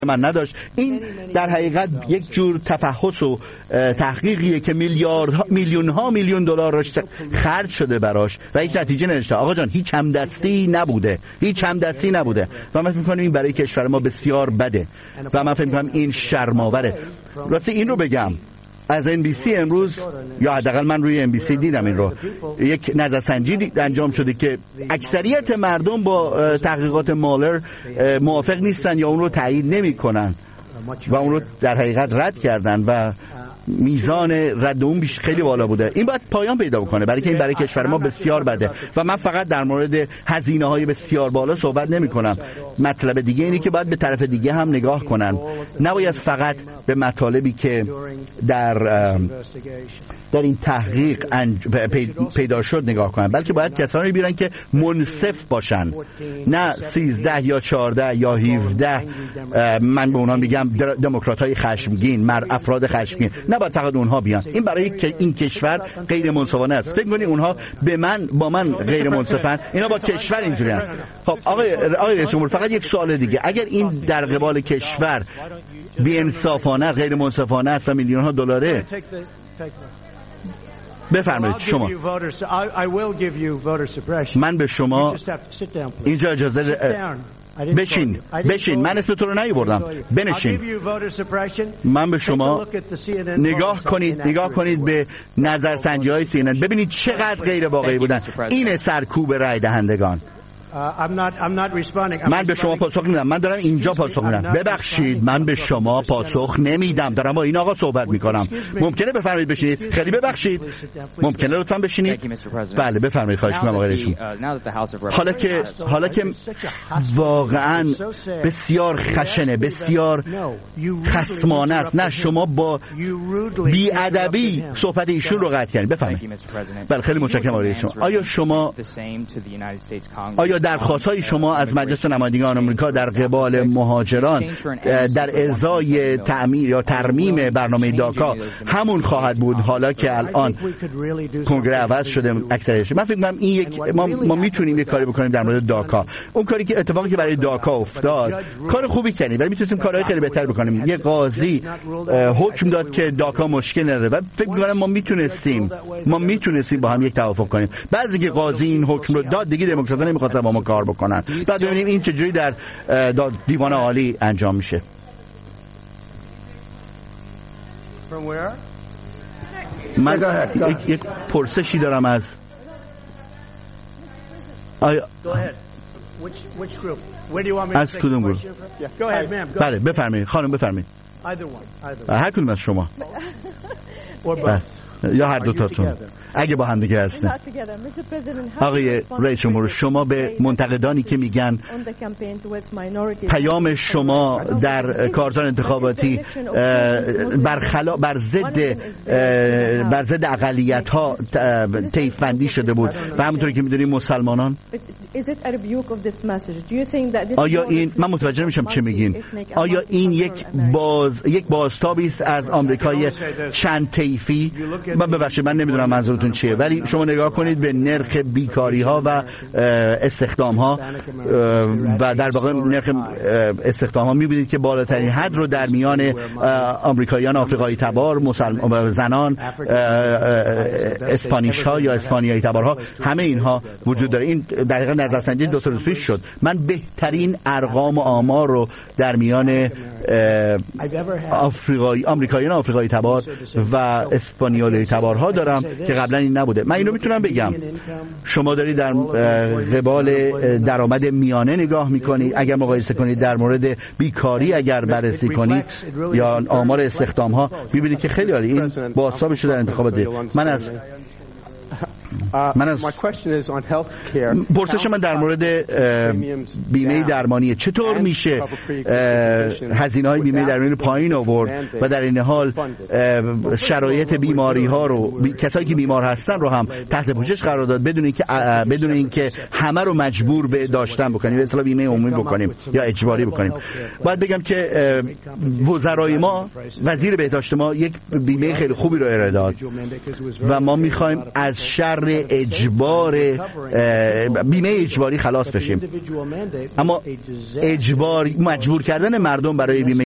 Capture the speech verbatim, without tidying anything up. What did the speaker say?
من نداشت. این در حقیقت یک جور تفحص و تحقیقیه که میلیاردها میلیون ها میلیون دلار راش خرج شده براش و هیچ نتیجه نداشته. آقا جان هیچ همدستی نبوده، هیچ همدستی نبوده و من فکر می‌کنم این برای کشور ما بسیار بده و من فکر می‌کنم این شرم‌آوره. راستی این رو بگم، از ان بی سی امروز، یا حداقل من روی ان بی سی دیدم این رو، یک نظرسنجی انجام شده که اکثریت مردم با تحقیقات مالر موافق نیستن یا اون رو تایید نمی‌کنن و اون رو در حقیقت رد کردن و میزان رد اون بیش خیلی بالا بوده. این باید پایان پیدا بکنه برای که این برای کشور ما بسیار بده و من فقط در مورد هزینه‌های بسیار بالا صحبت نمی‌کنم. مطلب دیگه اینه که باید به طرف دیگه هم نگاه کنن، نباید فقط به مطالبی که در در این تحقیق پیدا شد نگاه کنن، بلکه باید کسانی بیارن که منصف باشن، نه سیزده یا چهارده یا هفده من به اونها میگم دموکرات‌های خشمگین، مر افراد خشمگین، نه باید فقط اونها بیان. این برای این کشور غیر منصفانه است. فکر کنید اونها به من با من غیر منصفن، اینا با کشور اینجوری هستن. خب آقای آقای رئیس جمهور، فقط یک سوال دیگه، اگر این در قبال کشور بی‌انصافانه، غیر منصفانه است و میلیون ها دلاره، بفرمایید شما. من به شما اینجا اجازه بشین بشین من اسم تو رو نیاوردم، بنشین. من به شما نگاه کنید نگاه کنید به نظرسنجی های سی ان ان، ببینید چقدر غیر واقعی بودن. این سرکوب رای دهندگان. من به شما پاسخ نمیدم، من دارم اینجا پاسخ میدم. ببخشید من به شما پاسخ نمیدم، دارم با این آقا صحبت میکنم. ممکنه بفرمایید بشینید؟ خیلی ببخشید، ممکنه لطفا بشینید؟ بله بفرمایید، خواهش میکنم آقای رئیس. حالا که حالا که واقعا بسیار خشنه، بسیار خصمانه است، نه شما با بی‌ادبی صحبت ایشون رو قطع کردید. بفرمایید. بله خیلی متشکرم آقای رئیس. آیا شما آیا درخواست‌های شما از مجلس نمایندگان آمریکا در قبال مهاجران در ازای تعمیر یا ترمیم برنامه داکا همون خواهد بود حالا که الان کنگره عوض شده اکثرش؟ من فکر می‌کنم این یک ما, ما میتونیم یک کاری بکنیم در مورد داکا. اون کاری که اتفاقی که برای داکا افتاد کار خوبی کردیم، ولی میتونیم کارهای خیلی بهتر بکنیم. یه قاضی حکم داد که داکا مشکل نداره و فکر می‌کنم ما میتونستیم ما میتونستیم با هم یک توافق کنیم. بعضی که قاضی این حکم رو داد دیگه دموکرات‌ها نمی‌خواستن با ما کار بکنن. بعد ببینیم این چجوری در دیوان عالی انجام میشه. من یک, یک پرسشی دارم از آیا از کدوم گروه؟ بله بفرمایید خانم، بفرمایید. هر کدوم از شما یا هر دو تاتون اگه با هم دیگه هستن. آقای رئیس جمهور، شما به منتقدانی که میگن پیام شما در کارزار انتخاباتی برخلاف بر ضد بر ضد اقلیت‌ها طیف بندی شده بود و همونطوری که میدونیم مسلمانان، آیا این من متوجه نمیشم چه میگین؟ آیا این یک باز یک بازتابی است از آمریکای چند طیفی؟ من ببخشید من نمیدونم منظورتون چیه، ولی شما نگاه کنید به نرخ بیکاری ها و استخدام ها و در واقع نرخ استخدام ها میبینید که بالاترین حد رو در میان آمریکاییان آفریقایی تبار، مسلمان زنان، اسپانیش ها یا اسپانیایی تبار ها، همه اینها وجود داره. این در واقع نظرسنجی دو سال پیش شد. من بهترین ارقام و آمار رو در میان آفریقایی آمریکاییان آفریقایی تبار و اسپانیایی تبارها دارم که قبلا این نبوده. من اینو میتونم بگم. شما دارید در قبال درآمد میانه نگاه میکنید، اگر مقایسه کنید در مورد بیکاری اگر بررسی کنید یا آمار استخدام ها میبینید که خیلی عالی این بازتاب شده در انتخابات. من از من از پرسش من در مورد بیمه درمانی چطور میشه هزینه‌های بیمه درمانی پایین آورد و در این حال شرایط بیماری ها رو کسایی که بیمار هستن رو هم تحت پوشش قرار داد بدون اینکه بدون اینکه همه رو مجبور به داشتن بکنیم، به اصطلاح بیمه عمومی بکنیم یا اجباری بکنیم. باید بگم که وزرای ما، وزیر بهداشت ما یک بیمه خیلی خوبی رو ارائه داد و ما میخوایم از شر اجبار بیمه اجباری خلاص بشیم. اما اجبار مجبور کردن مردم برای بیمه